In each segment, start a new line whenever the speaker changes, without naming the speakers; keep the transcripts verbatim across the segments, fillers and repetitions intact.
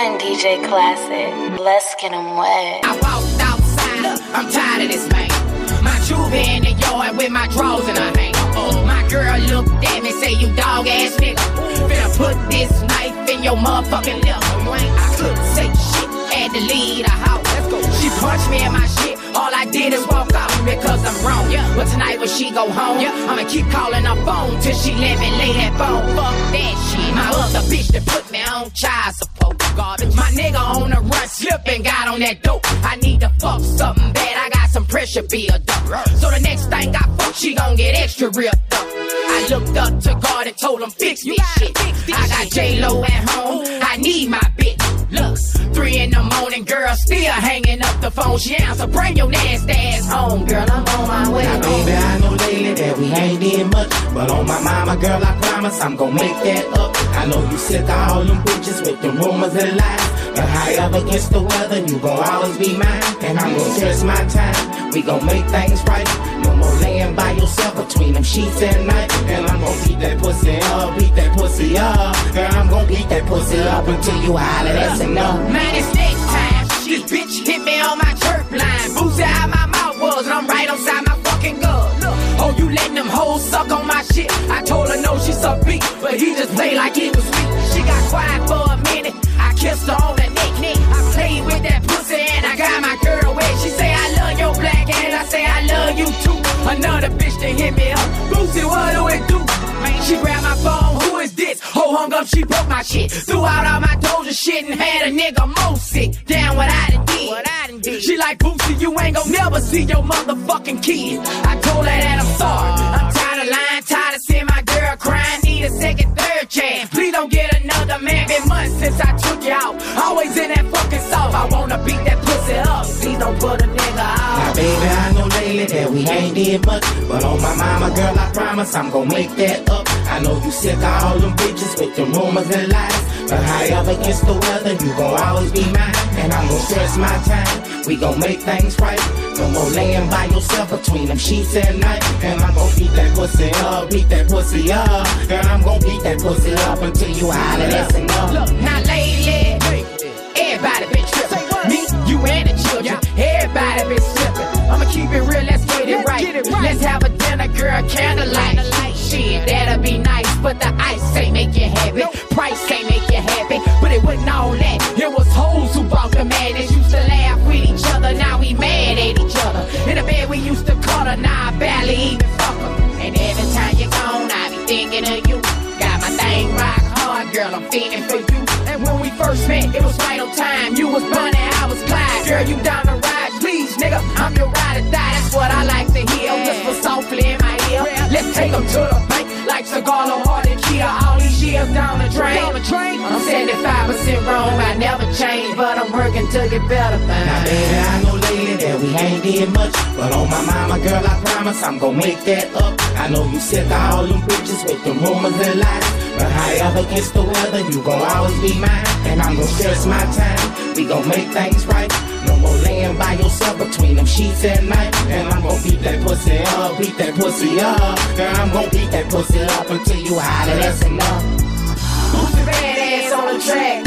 one, D J Classic. Let's get 'em wet.
I walked outside, look, I'm tired of this man. My juvie in the yard with my drawers in her hand. Oh, my girl looked at me, say, you dog ass nigga. Finna put this knife in your motherfucking lip. I couldn't say shit, had to leave the house. She punched me in my shit, all I did is walk out because I'm wrong. But tonight when she go home, I'ma keep calling her phone till she let me lay that bone. Fuck that shit. My other bitch that put me on child support. Garbage. My nigga on the run, slipping, got on that dope. I need to fuck something bad, I got some pressure build up. So the next thing I fuck, she gon' get extra ripped up. I looked up to God and told him, fix this shit. I got J-Lo at home, I need my bitch. Look, three in the morning, girl, still hanging up the phone. She answer, bring your nasty ass home, girl, I'm on my way.
Now, baby, I know lately that we ain't did much, but on my mama, girl, I promise I'm gon' make that up. I know you sick of all them bitches with the rumors and lies, but however gets the weather, you gon' always be mine. And I'm gon' stress my time, we gon' make things right. No more laying by yourself between them sheets at night. And I'm gon' beat that pussy up, beat that pussy up. Girl, I'm gon' beat that pussy up until you holler, that's enough.
Man, it's next time. This bitch hit me on my chirp line. Boozy how my mouth was, and I'm right outside my fucking gut. Oh, you letting them hoes suck on my shit? I told her no, she suck beat, but he just played like he was sweet. She got quiet for a minute, I kissed her on the neck, neck. I played with that pussy and I got my girl wet. She say I love your black ass, I say I love you too. Another bitch that hit me up, Boosie, what do it do? Man, she grabbed my phone, who is this? Ho hung up, she broke my shit. Threw out all my Doja shit and had a nigga mo sick. Damn what I done did. What I done did. She like, Boosie, you ain't gon' never see your motherfucking kid. I told her that I'm sorry. I'm tired of lying, tired of seeing my girl crying. Need a second, third chance. Please don't get another man. Been months since I took you out. Always in that fucking soft. I wanna beat that pussy up. Please don't put a nigga out.
Now, baby, I know lately that we ain't did much, but on my mama, girl, I promise I'm gon' make that up. I know you sick of all them bitches with the rumors and lies, but however gets the weather, you gon' always be mine. And I'm gon' stress my time, we gon' make things right. No more laying by yourself between them sheets at night. And I'm gon' beat that pussy up, beat that pussy up. Girl, I'm gon' beat that pussy up until you holler, that's enough.
Look, now lately, everybody been tripping. Me, you and the children, everybody been slipping. I'ma keep it real, let's get it right. Let's have a dinner, girl, candlelight. Shit, that'll be nice, but the ice ain't make you happy. Price ain't make you happy, but it wasn't all that. It was hoes who bought the madness. Used to laugh with each other, now we mad at each other. In the bed we used to cuddle, now I barely even fuck her. And every time you're gone, I be thinking of you. Got my thing rock hard, girl, I'm feeling for you. And when we first met, it was right on time. You was Bunny, I was Clyde. Girl, you down the ride, please, nigga. I'm your ride or die, that's what I like to hear. Whisper softly in my ear. Let's take them to the bank, like Cigar Hard and Kia. All these years down the drain. I'm seventy-five percent wrong, I never change, but I'm working to get better, man.
Now, baby, I know lately that we ain't did much, but on my mama, girl, I promise I'm gon' make that up. I know you sick of all them bitches with the rumors and lies, but however gets the weather, you gon' always be mine. And I'm gon' stress my time, we gon' make things right. No more laying by yourself between them sheets at night. And I'm gon' beat that pussy up, beat that pussy up. Girl, I'm gon' beat that pussy up until you holler, that's enough.
Who's the badass on the track?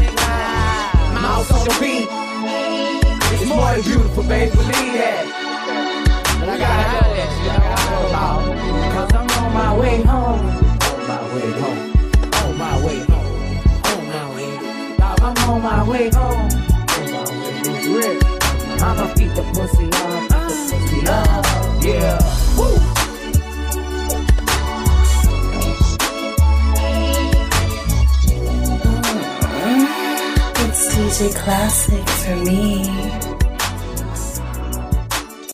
Mouse on the beat. It's more than beautiful, baby, believe that. But I gotta go, I gotta go about, cause I'm on my way home. On my way home. On my way home. On my way. Dog, I'm on my way home. On my way home. I'ma beat the pussy up, the pussy up, yeah. Woo!
It's D J Classic for me.